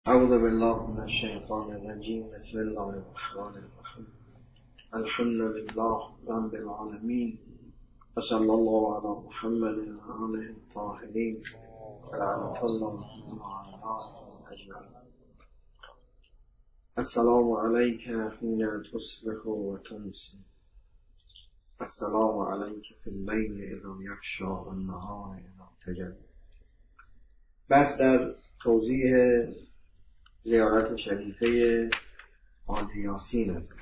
اعوذ بالله من الشیطان الرجیم. بسم الله الرحمن الرحیم. الحمد لله رب العالمین و صلی الله علی محمد و آله الطاهرین و لعنة الله علی اجمعین. السلام علیک حین تصبح و تمسی، السلام علیک فی اللیل اذا یغشی و النهار اذا تجلی. بس در توضیح زیارت شریفه حاج یاسین است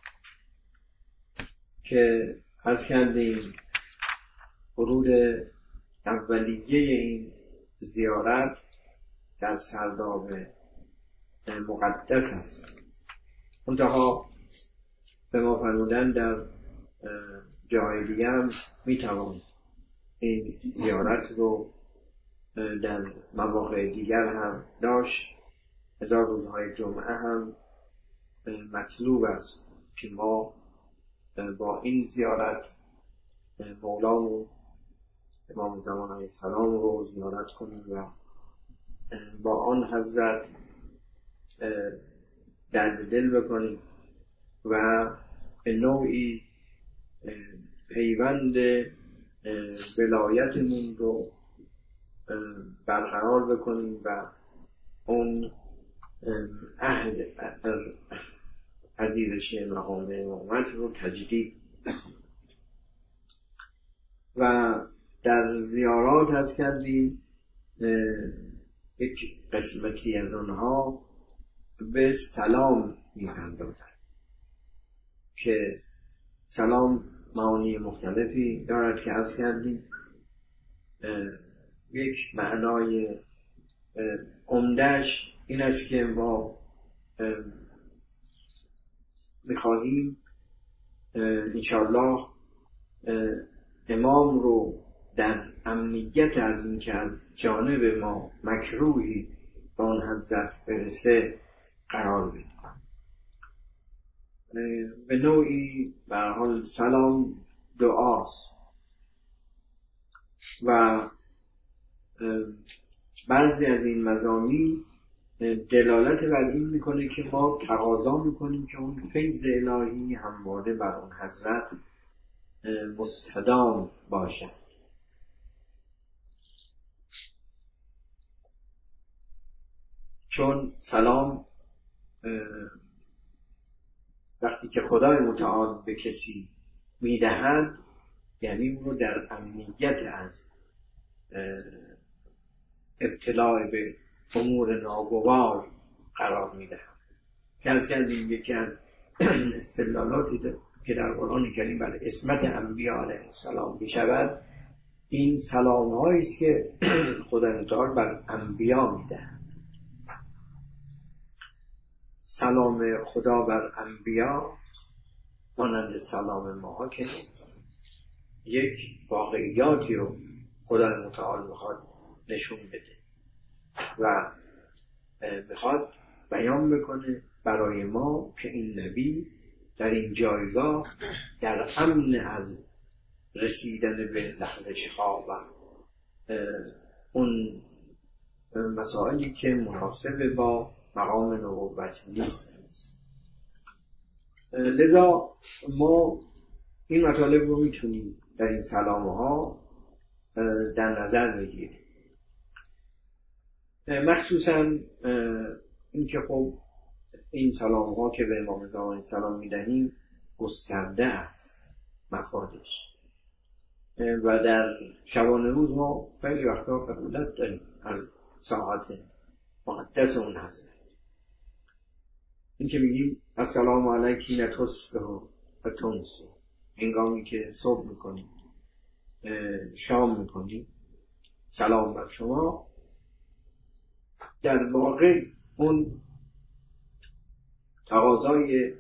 که عرض کردیم ورود اولیه این زیارت در سرداب مقدس است. منتها به ما فرمودن در جای دیگه هم میتوان این زیارت رو در مواقع دیگر هم داشت. 1000 روزهای جمعه هم مطلوب است که ما با این زیارت مولامون امام زمان علیه السلام رو زیارت کنیم و با آن حضرت درد دل بکنیم و به نوعی پیوند ولایتمون رو برقرار بکنیم و اون عهد پذیرش مقام امامت رو تجدید. و در زیارات هست کردیم یک قسمتی از اونها به سلام می‌پردازند که سلام معانی مختلفی دارد که هست کردیم. یک معنای عمده‌اش این است که ما می‌خواهیم انشاءالله امام رو در امنیت از این که از جانب ما مکروهی به آن حضرت برسه قرار بدیم. به نوعی به هر حال سلام دعاست و بعضی از این مضامین دلالت بر این میکنه که ما تقاضا میکنیم که اون فیض الهی همواره بر اون حضرت مستدام باشد. چون سلام وقتی که خدای متعال به کسی میدهد یعنی اون رو در امنیت از ابتلاع به امور ناگوار قرار میدهد. که از کردیم یکی از استدلالاتی که در قرآن کریم بر عصمت انبیاء علیهم السلام میشود این سلام هایی است که خدای متعال بر انبیاء میدهد. سلام خدا بر انبیاء مانند سلام ما که یک واقعیاتی رو خدای متعال میخواد نشون بده و میخواد بیان بکنه برای ما که این نبی در این جایگاه در امن از رسیدن به لحظه خواب و اون مسائلی که مناسب با مقام نبوت نیست. لذا ما این مطالب رو میتونیم در این سلامه ها در نظر بگیریم. مخصوصا این که خب این سلام ها که به امام زمان علیه السلام میدهیم گسترده است مفادش و در شبانه روز ما خیلی وقتا قبولت داریم از ساعت مقدس اون حضرت. این که میگیم السلام علیک حین تصبح و تمسی، هنگامی که صبح میکنیم شام میکنیم سلام بر شما، در واقع اون تقاضای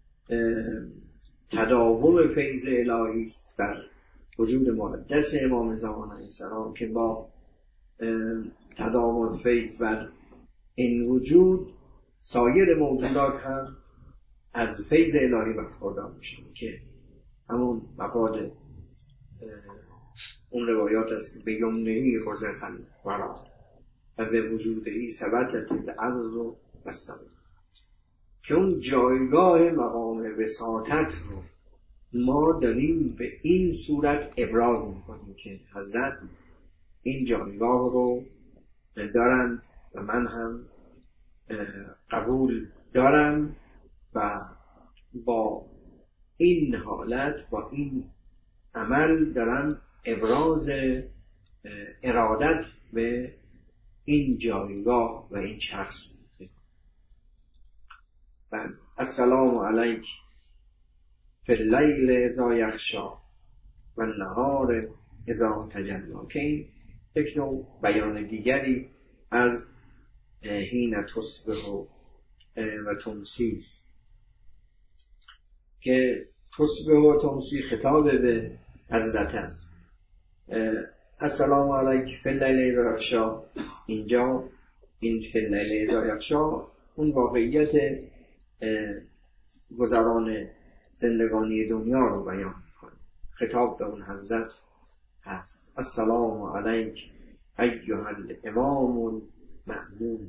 تداوم فیض الهی است بر وجود مقدس امام زمان علیه السلام که با تداوم فیض بر این وجود سایر موجودات هم از فیض الهی برخوردار میشن که همون مفاد اون روایات است که به یمنهی رزق الورا و به وجودهی ثبتت الارض و السماء، که اون جایگاه مقام وساطت رو ما داریم به این صورت ابراز میکنیم که حضرت این جایگاه رو دارند و من هم قبول دارم و با این حالت، با این عمل دارم ابراز ارادت به این جایگاه و این شخص. السلام علیک فی اللیل اذا یغشی و النهار اذا تجلی، که این یک نوع بیان دیگری از حین تصبح و تمسی است، که تصبح و تمسی خطاب به حضرت است. السلام علیک فی اللیل اذا یغشی، اینجا این فی اللیل اذا یغشی اون واقعیت گذران زندگانی دنیا رو بیان می‌کنه، خطاب به اون حضرت هست. السلام علیک ایها الامام المأمون،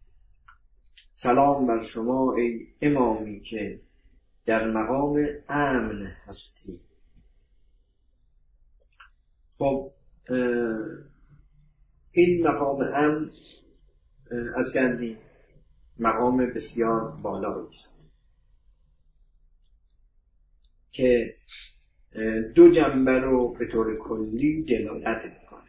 سلام بر شما ای امامی که در مقام امن هستی. خب این مقام امن از گندی مقام بسیار بالایی است که دو جنبه رو به طور کلی دلالت میکنه.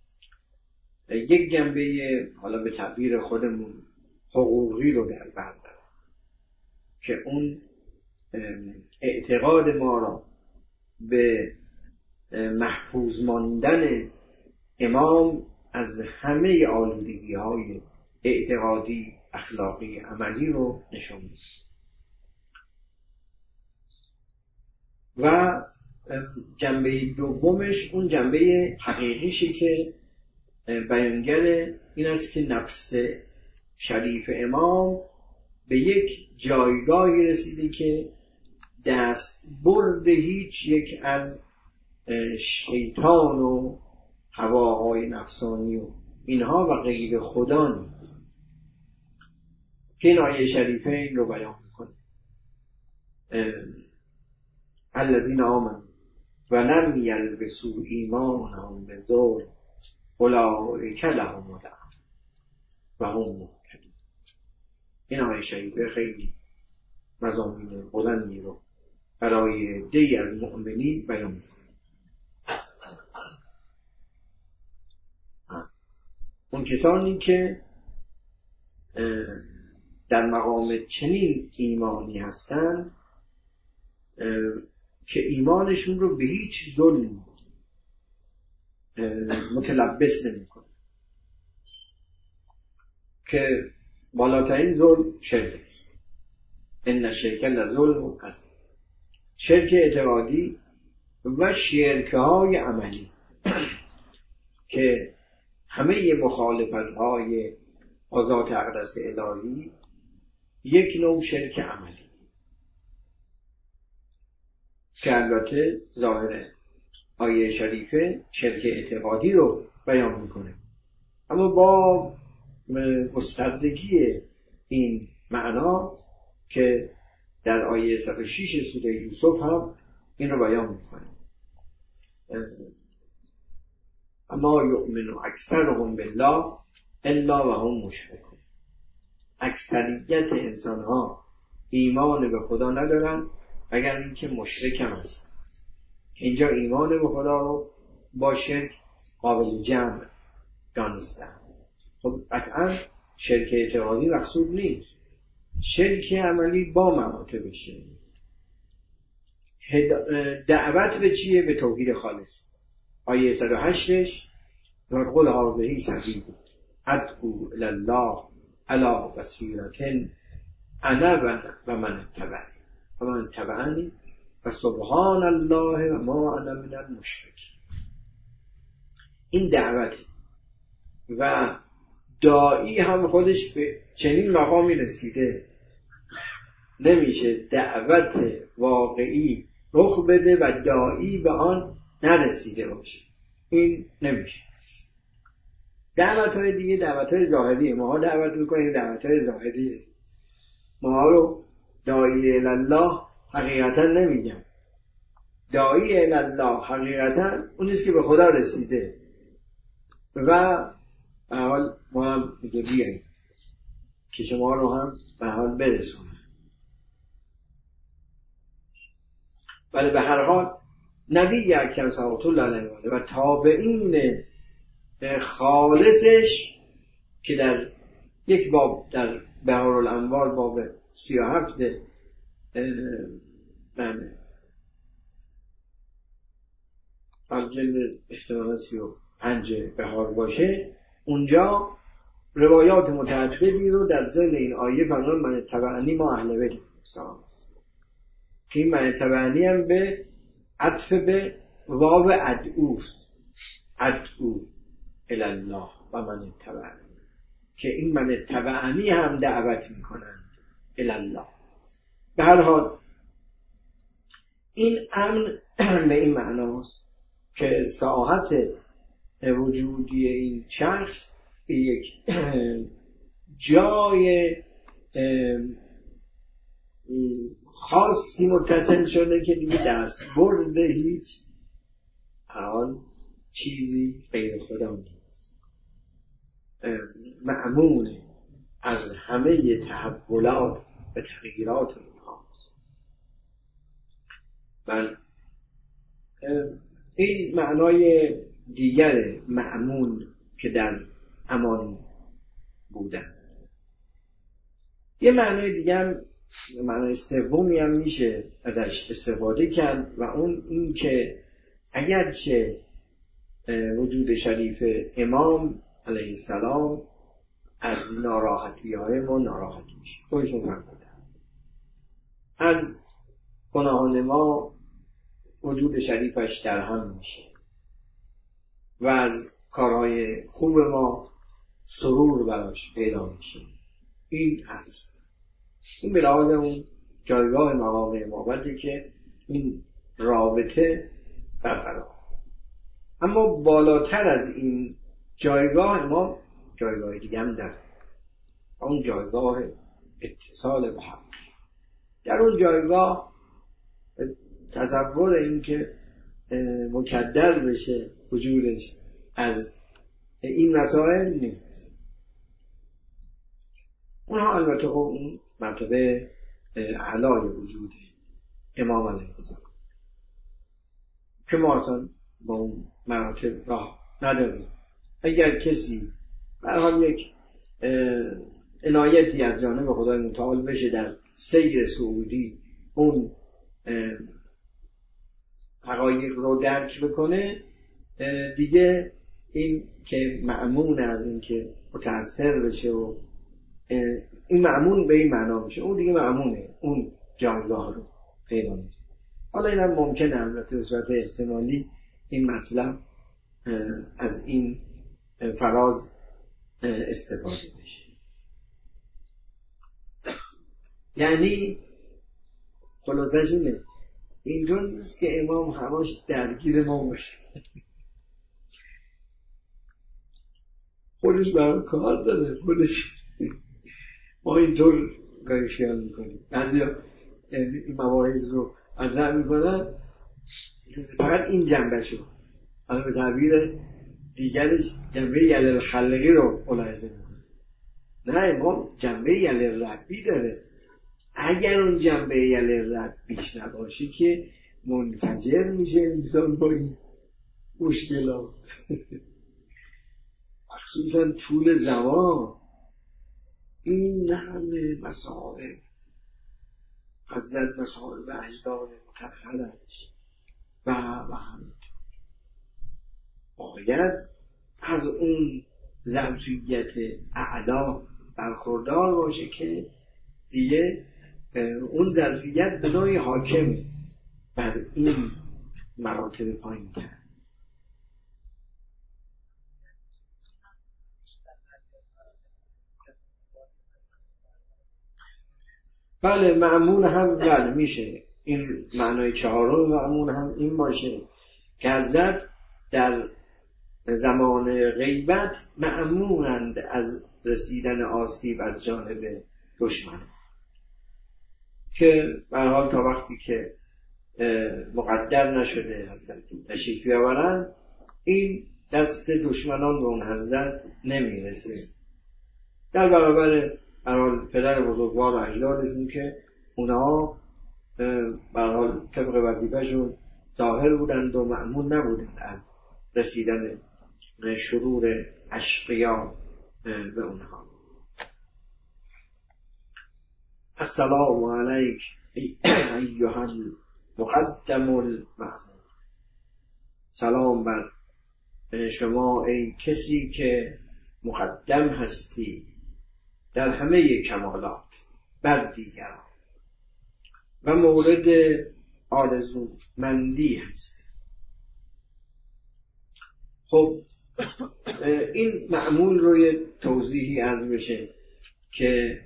یک جنبه حالا به تعبیر خودمون حقوقی رو در بر داره که اون اعتقاد ما را به محفوظ ماندن امام از همه آلودگی های اعتقادی، اخلاقی، عملی رو نشون میده. و جنبه دومش اون جنبه حقیقیشه که بیانگر این است که نفس شریف امام به یک جایگاهی رسیده که دست برد هیچ یک از شیطان و هواهای نفسانی و اینها و غیر خدا نیست، که این آیه شریفه این رو بیان میکنه. الذین آمنوا و لم یلبسوا ایمانهم بظلم اولئک لهم الامن و هم مهتدون. این آیه شریفه خیلی مضامین بلندی رو برای عده‌ای از مؤمنین بیان میکنه. اون کسانی که در مقام چنین ایمانی هستند که ایمانشون رو به هیچ ظلم متلبس نمی‌کنه، که بالاترین ظلم شرک است. ان الشرک لظلم عظیم، شرک اعتقادی و شرک‌های عملی که همه مخالفت‌های ذات اقدس الهی یک نوع شرک عملی که البته ظاهر آیه شریفه شرک اعتقادی رو بیان میکنه، اما با گستردگی این معنا که در آیه 106 سوره یوسف هم این رو بیان میکنه. اما یؤمن اکثرهم بالله الا و هم مشرکون، اکثریت انسان ها ایمان به خدا ندارن اگر اینکه مشرک هم هست. اینجا ایمان به خدا رو با شرک قابل جمع دانستن. خب قطعا شرک اعتقادی مقصود نیست، شرک عملی با مراتبشه. دعوت به چیه؟ به توحید خالص. آیه 108ش قل هذه سبیلی ادعو الی الله علی بصیرة انا و من اتبعنی و من اتبعنی و سبحان الله و ما انا من المشرکین. این دعوتی و داعی هم خودش به چنین مقامی رسیده. نمیشه دعوت واقعی رخ بده و داعی به آن نرسیده باشه، این نمیشه. دعوت‌های دیگه دعوت‌های ظاهریه. ماها دعوت میکنیم دعوت‌های ظاهریه. ماها رو داعی الله حقیقتا نمیگن. داعی الله حقیقتا اونیست که به خدا رسیده و به حال ما هم میگه بیایید که شما رو هم به حال برسونه. ولی به هر حال نبی اکرم صلوات الله علیه و تابعین خالصش که در یک باب در بهارالانوار باب 37 جلد احتمالا 35 بهار باشه، اونجا روایات متعددی رو در ذیل این آیه فرمودن من تبعنی ما اهل بیت که این من تبعنی هم به عطف به واو ادعوست، ادعو الله و من تبعنی، که این من تبعنی هم دعوت میکنند الله. به هر حال این امن به این معناست که ساحت وجودی این شخص به یک جای خاصی متصل شده که دیگه دست برده هیچ حال چیزی غیر خدا نیست، مأمون از همه تحولات و تغییرات اینهاست. من این معنای دیگر مأمون که در امان بودن. یه معنای دیگر، معنای سومی هم میشه ازش استفاده کرد و اون این که اگرچه وجود شریف امام علیه السلام از ناراحتی های ما ناراحت میشه، خودشون فرمودن از گناهان ما وجود شریفش در هم میشه و از کارهای خوب ما سرور براش پیدا میشه. این هست، این به لحاظ اون جایگاه مقام امامته که این رابطه برقرار. اما بالاتر از این جایگاه امام جایگاه دیگه هم داره، اون جایگاه اتصال به حق. در اون جایگاه تصور این که مکدر بشه وجودش از این مسائل نیست. اونها البته خب اون مرتبه اعلای وجود امام علیه السلام که ما اصلا با اون مراتب راه نداریم. اگر کسی برحال یک عنایتی از جانب خدای متعال بشه در سیر سعودی اون حقایق رو درک بکنه، دیگه این که مأمون از این که متأثر بشه و این مأمون به این معنا میشه، اون دیگه مأمونه، اون جایگاه رو پیدا میشه. حالا این هم ممکنه البته به صورت احتمالی این مطلب از این فراز استفاده بشه. یعنی خلاصش اینه، اینطور نیست که امام هماش درگیر ما باشه، خودش برای کار داره، خودش ما اینطور گاهی خیال میکنیم. بعضی این مواعظ رو مطرح میکنن فقط این جنبه شو، حالا به تعبیر دیگرش جنبه یلل خلقی رو ملاحظه میکنه. نه، امام جنبه یلل ربی داره. اگر اون جنبه یلل ربیش نباشه که منفجر میشه انسان با این مشکلات مخصوصا طول زمان. این همه مسائل حضرت مسائل و اجداد متأخرش و همینطور باید از اون ظرفیت اعلا برخوردار باشه که دیگه اون ظرفیت به نوعی حاکمه بر این مراتب پایین تر. بله، مأمون هم بله میشه، این معنای چهارم مأمون هم این باشه که حضرت در زمان غیبت مأمونند از رسیدن آسیب از جانب دشمن، که به هر حال تا وقتی که مقدر نشده حضرت تشریف بیاورند این دست دشمنان به اون حضرت نمیرسه. در برابر پدر بزرگوار و اجدادشون که اونها به هر حال طبق وظیفه‌شون ظاهر بودند و مأمون نبودند از رسیدن شرور اشقیا به اونها. السلام علیک ایها المقدم المأمون. سلام بر شما ای کسی که مقدم هستی در همه کمالات بر دیگران و مورد آرزو مندی هستی. خب این معمول رو یه توضیحی عرض بشه که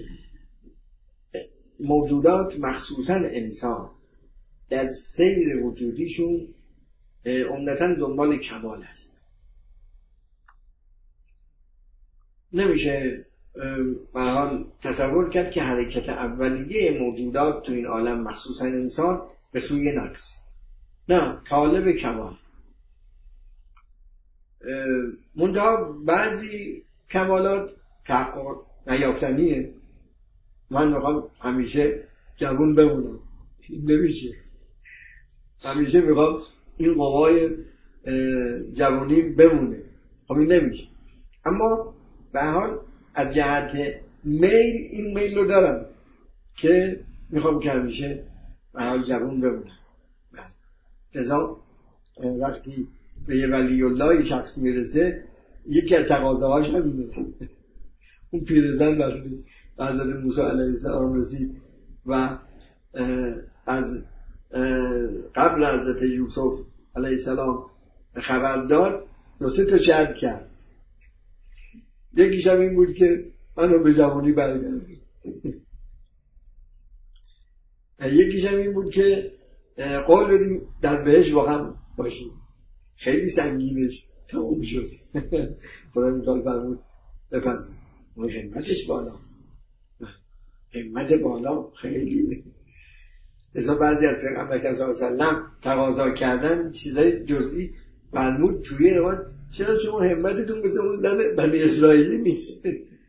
موجودات مخصوصا انسان در سیر وجودیشون عمدتاً دنبال کمال هست. نمیشه به هر حال تصور کرد که حرکت اولیه موجودات تو این عالم مخصوصا انسان به سوی نقص، نه، طالب کمال. منتها بعضی کمالات تحقق نیافتنیه. من میخوام همیشه جوان بمونم، نمیشه. همیشه میخوام این قوای جوانی بمونه، خب این نمیشه. اما به هر حال از جهت میل این میل رو دارم که میخوام که همیشه به هر حال جوان بمونم. لذا وقتی به یه ولی الله شخص میرسه یکی از تقاضاهاش همینه. اون پیرزن وقتی حضرت موسی علیه السلام رسید و از قبل حضرت یوسف علیه السلام خبر داد، 2-3 تا شرط کرد. یکیش هم این بود که منو به جوانی برگردون. یکیش هم این بود که قول بدیم در بهشت با هم باشیم. خیلی سنگینش تموم شد. خدا میتال فرمود بپذیر. اون همتش بالاست، همت بالا خیلی. ازا بعضی از پیغمبر صلی الله علیه وسلم تقاضا کردن چیزای جزئی فرمود توی روان، چرا شما همتتون مثل اون زن بنی اسرائیلی نیست؟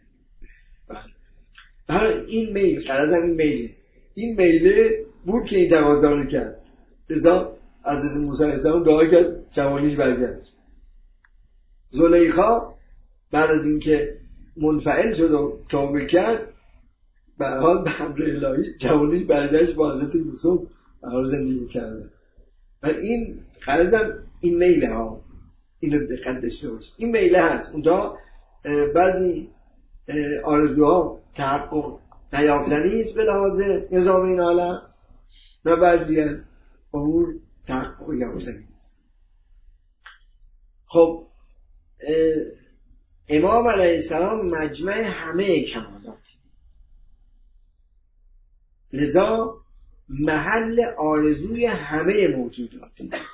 این میل، قرضم این میله بود که این تقاضا رو کرد. ازا حضرت موسی علیه السلام دعا کرد جوانیش برگشت. زلیخا بعد از اینکه منفعل شد و توبه کرد، به هر حال به امر الهی جوانیش برگشت، با حضرت یوسف به هر زندگی کرده. و این قرضم این میله ها، اینو دقت داشته باش، این میله هست. اونجا بعضی آرزوها تحقق نیافتنی است به لحاظ نظام این عالم و بعضی از امور تحقق یافتنی است. خب امام علیه السلام مجمع همه کمالات، لذا محل آرزوی همه موجودات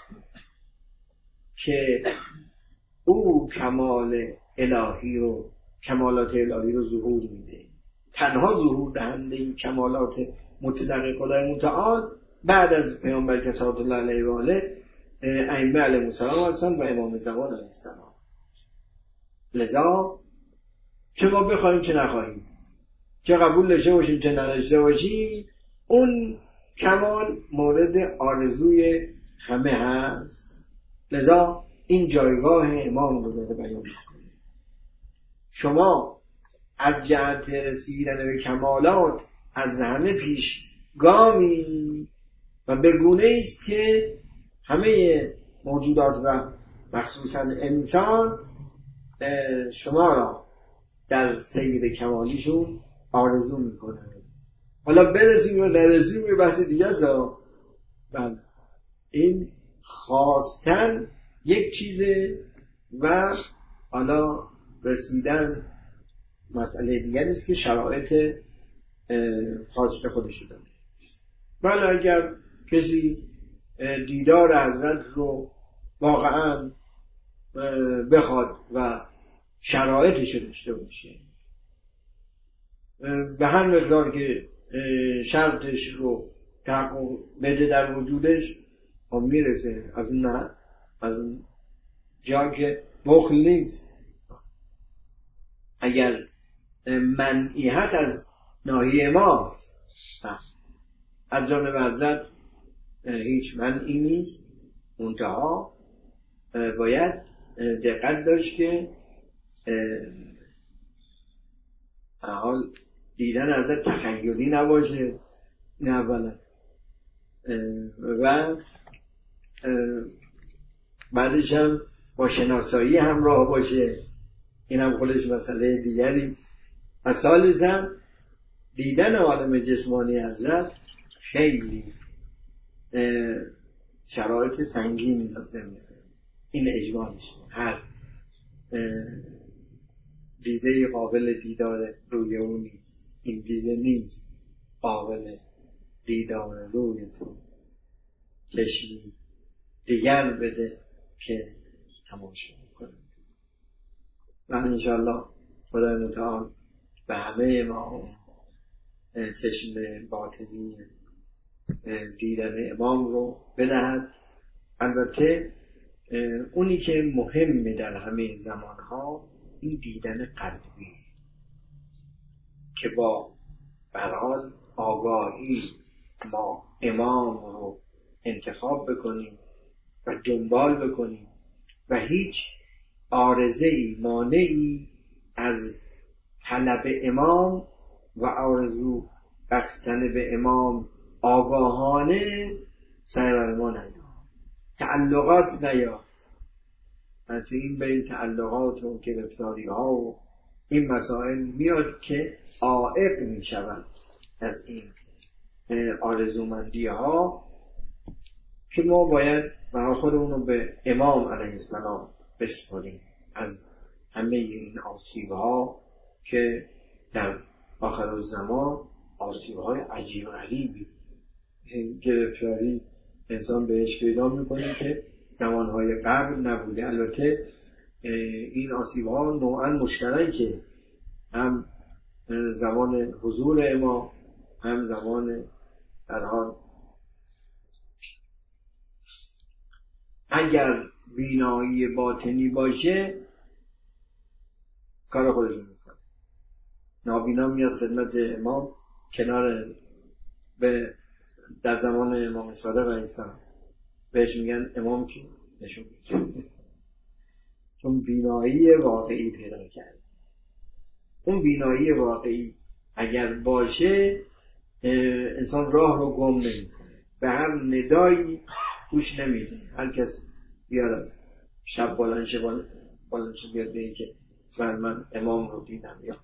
که او کمال الهی رو، کمالات الهی رو ظهور میده. تنها ظهور دهنده این کمالات مطلق خدای متعال بعد از پیامبر صلی الله علیه و آله ائمه علیهم السلام هستند و امام زمان علیه السلام. لذا چه ما بخوایم چه نخواهیم، چه قبول داشته باشیم چه نداشته باشیم، اون کمال مورد آرزوی همه هست. لذا این جایگاه امام رو داره بیان می‌کنه. شما از جهت رسیدن به کمالات از همه پیشگامی و به گونه است که همه موجودات و مخصوصا انسان شما را در سیر کمالیشون آرزو میکنه. حالا برسیم و نرسیم یه بحث دیگه است. بله، این خواستن یک چیزه و حالا رسیدن مسئله دیگر است که شرایط خاص خودش داره. بله، اگر کسی دیدار حضرت رو واقعا بخواد و شرایطش رو داشته باشه، به هر مقدار که شرطش رو تحقق بده در وجودش میرسه. از اون نه، از اون جا که بخل نیست. اگر منعی هست از ناحیه ماست، از جانب حضرت هیچ منعی نیست. منتها باید دقت داشت که حال دیدن حضرت تخیلی نباشه، نه اولا، و بعدش هم با شناسایی همراه باشه، این هم خودش مسئله دیگری. و ثالثاً دیدن عالم جسمانی حضرت خیلی شرایط سنگینی لازم داره. این اجمالش هر دیده قابل دیدار روی اون نیست. این دیده نیست قابل دیدار روی تو، چشمی دیگر بده که تماشا کنه. و انشاءالله خدای متعال به همه ما چشم باطنی دیدن امام رو بدهد. البته اونی که مهمه در همه زمانها این دیدن قلبی که با برحال آگاهی ما امام رو انتخاب بکنیم و دنبال بکنیم و هیچ عارضه‌ای مانعی از طلب امام و آرزو بستن به امام آگاهانه سر ما نیاد، تعلقات نیاد. تو این بین تعلقات و گرفتاری ها و این مسائل میاد که عائق می شود از این آرزومندی ها، که ما باید برای خودمون رو به امام علیه السلام بسپاریم از همه این آسیب ها که در آخر الزمان آسیب های عجیب غریبی گرفتاری انسان بهش پیدا میکنه که زمانهای قبل نبوده. البته این آسیب ها نوعا مشترکه، هم زمان حضور امام، هم زمان در حال اگر بینایی باطنی باشه کار خودش میکنه. نابینا میاد خدمت امام کنار به در زمان امام صادق علیه السلام بهش میگن امام که نشون میده، چون بینایی واقعی پیدا کرد. اون بینایی واقعی اگر باشه انسان راه رو گم نمیکنه، به هر ندایی گوش نمیده. هر کس بیاد از شب بلندشه بیاد به این که من امام رو دیدم یا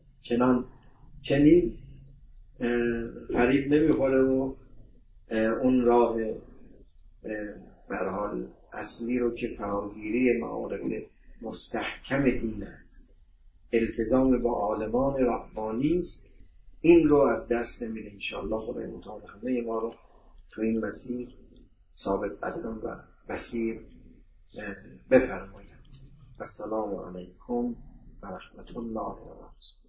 چنین فریب نمیخوره و اون راه به حال اصلی رو که فراگیری معارف مستحکم دین است، التزام با عالمان ربانی است، این رو از دست نمیده. انشاءالله خدای متعال همه ما رو تو این مسیر ثابت قدم و مسیر بفرماید. السلام علیکم و رحمت الله و برکاته.